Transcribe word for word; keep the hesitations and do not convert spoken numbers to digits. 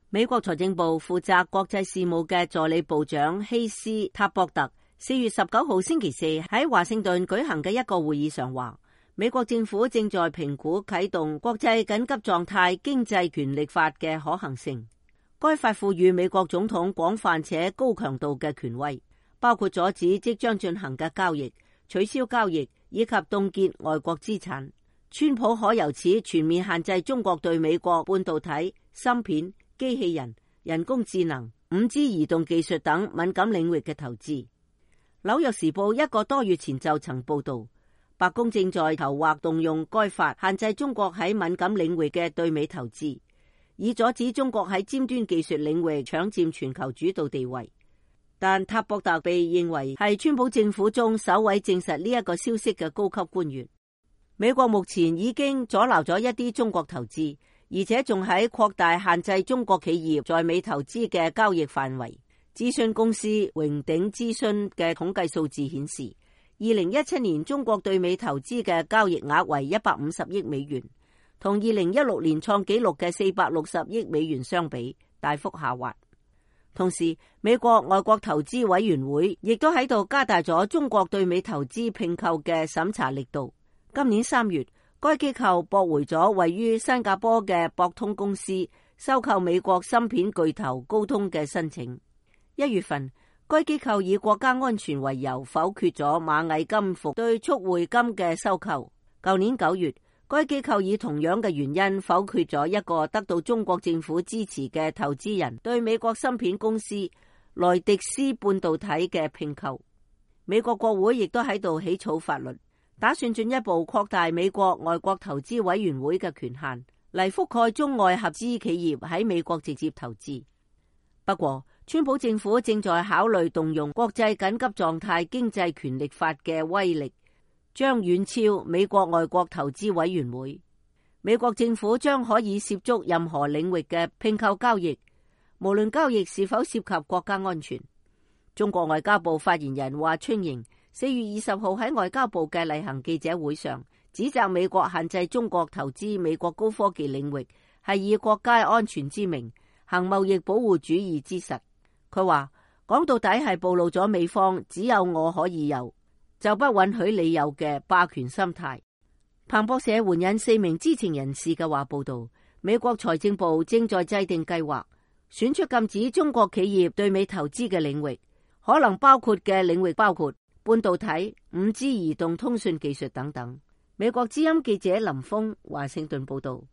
美國財政部負責國際事務嘅助理部長希斯塔博特四月十九號星期四喺華盛頓舉行嘅一個會議上話，美國政府正在評估啟動國際緊急狀態經濟權力法嘅可行性。該法賦予美國總統廣泛且高強度嘅權威，包括阻止即將進行嘅交易、取消交易以及凍結外國資產。川普可由此全面限制中國對美國半導體、芯片、機器人、人工智能、五 G 移動技術等敏感領域嘅投資。紐約時報一個多月前就曾報道，白宮正在籌劃動用該法限制中國喺敏感領域嘅對美投資，以阻止中國喺尖端技術領域搶佔全球主導地位。但塔博特被認為係川普政府中首位證實呢一個消息嘅高級官員。美國目前已經阻撓咗一啲中國投資，而且仲喺擴大限制中國企業在美投資嘅交易範圍。諮詢公司榮鼎諮詢嘅統計數字顯示，二零一七年中國對美投資嘅交易額為一百五十億美元，同二零一六年創紀錄嘅四百六十億美元相比，大幅下滑。同時，美國外國投資委員會亦都喺度加大咗中國對美投資併購嘅審查力度。今年三月，該機構駁回咗位於新加坡嘅博通公司收購美國芯片巨頭高通嘅申請。一月份，該機構以國家安全為由否決咗螞蟻金服對速匯金嘅收購。舊年九月，該機構以同樣嘅原因否決咗一個得到中國政府支持嘅投資人對美國芯片公司萊迪斯半導體嘅併購。美國國會亦都喺度起草法律，打算進一步擴大美國外國投資委員會嘅權限，嚟覆蓋中外合資企業喺美國直接投資。不過，川普政府正在考慮動用國際緊急狀態經濟權力法嘅威力，將遠超美國外國投資委員會。美國政府將可以涉足任何領域嘅併購交易，無論交易是否涉及國家安全。中國外交部發言人華春瑩四月二十號喺外交部嘅例行記者會上，指責美國限制中國投資美國高科技領域係以國家安全之名行貿易保護主義之實。佢話講到底係暴露咗美方只有我可以有，就不允許你有嘅霸權心態。彭博社援引四名知情人士嘅話報道，美國財政部正在制定計劃，選出禁止中國企業對美投資嘅領域，可能包括嘅領域包括半導體、五 G 移動通訊技術等等。美國之音記者林峰華盛頓報道。